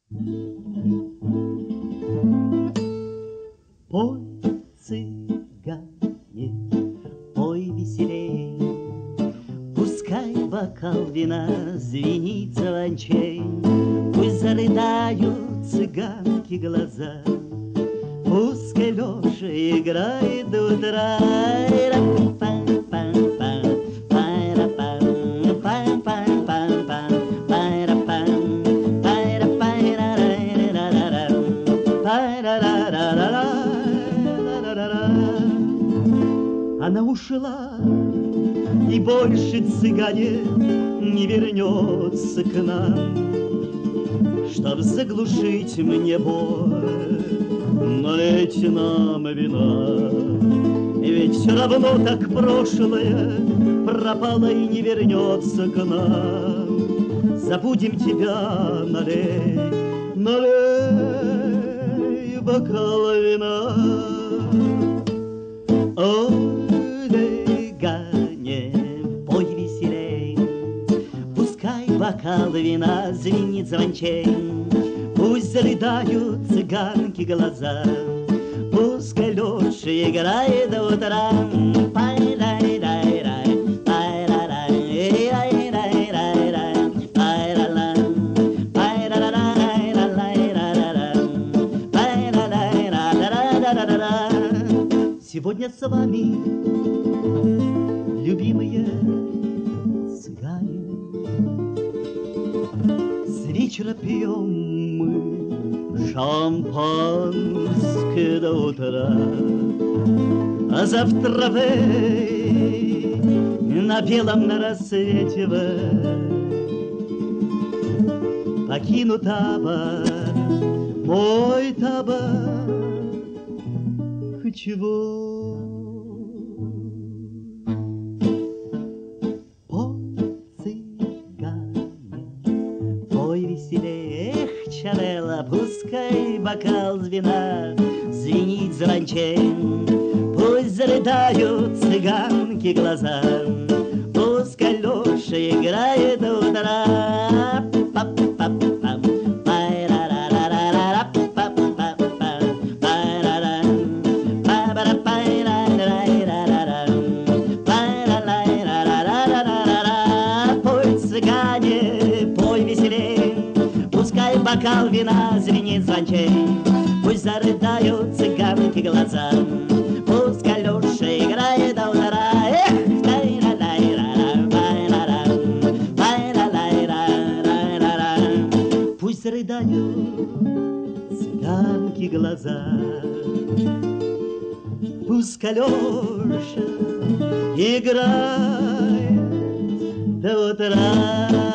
Пой, цыгане, пой веселей, пускай бокал вина звенит звончей, пусть зарыдают цыганки глаза, пускай Леша играет до утра. Она ушла, и больше, цыгане, не вернется к нам, чтоб заглушить мне боль, налейте нам вина. Ведь все равно так прошлое пропало и не вернется к нам. Забудем тебя, налей, налей бокал вина. Ой, цыгане, пой веселей, пускай бокал вина звенит звончей, пусть зарыдают цыганки глаза, пускай Леша играет до утра. Сегодня с вами, любимые цыгане, с вечера пьем мы шампанское до утра, а завтра вы на белом на рассвете покину табор, мой табор. Чего? Пой, цыгане, пой веселей, эх, Чарелла, пускай бокал вина звенит звончей, пусть зарыдают цыганки глаза, пускай Леша играет до утра. Бокал вина звенит звончей, пусть зарыдают цыганки глаза, пускай Леша играет до утра. Пусть зарыдают цыганки глаза, пускай Леша играет до утра.